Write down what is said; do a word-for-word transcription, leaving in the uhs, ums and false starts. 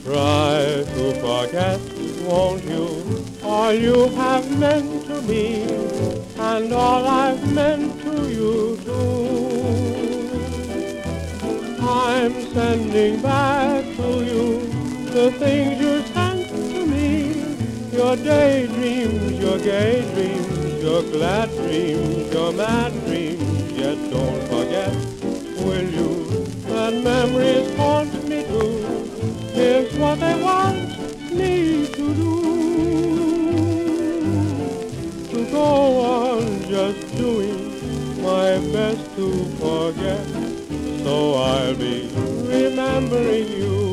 Try to forget, won't you, all you have meant to me, and all I've meant to you too. I'm sending back to you the things you sent to me, your daydreams, your gay dreams, your glad dreams, your mad dreams. Yet don't forget, will you, that memories haunt me too. Here's what they want me to do, to go on just doing my best to forget. So I'll be remembering you.